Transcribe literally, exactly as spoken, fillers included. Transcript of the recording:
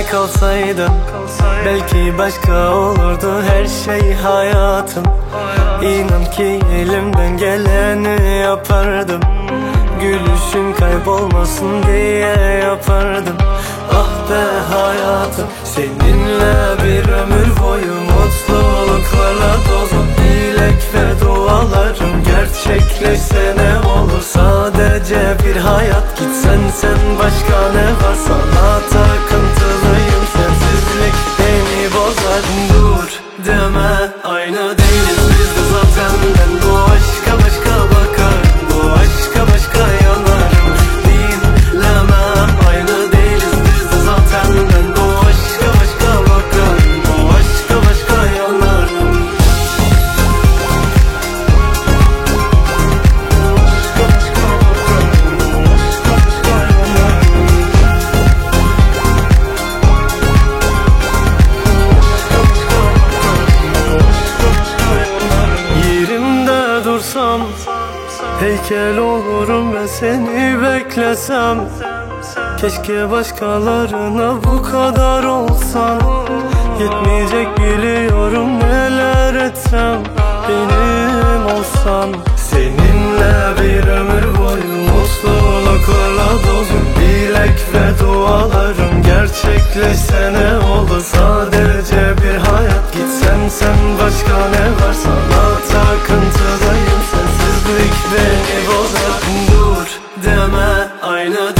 kalsaydın, belki başka olurdu her şey hayatım. İnan ki elimden geleni yapardım, gülüşün kaybolmasın diye yapardım. Ah be hayatım, seninle bir ömür boyu mutluluklarla dolu. Dilek ve dualarım gerçekleşse ne olur? Sadece bir hayat, gitsen sen başka ne var? Sana takıntılıyım, sensizlik beni bozar. Dur deme, aynı değiliz biz de zaten. Ben bu aşka başka bakarım, bu aşka başka yanarım. Dinlemem, aynı değiliz biz de zaten. Ben bu aşka başka bakarım, bu aşka başka yanarım. Yerimde dursam heykel olurum ve seni beklesem. Keşke başkalarına bu kadar olsan. Yetmeyecek biliyorum, neler etsem benim olsan. Seninle bir ömür boyu mutluluklarla dolu. Dilek ve dualarım gerçekleşse ne olur? Sadece bir hayat, gitsen sen başka ne var? Sana takıntılıyım, sensizlik beni bozar. Dur deme, aynı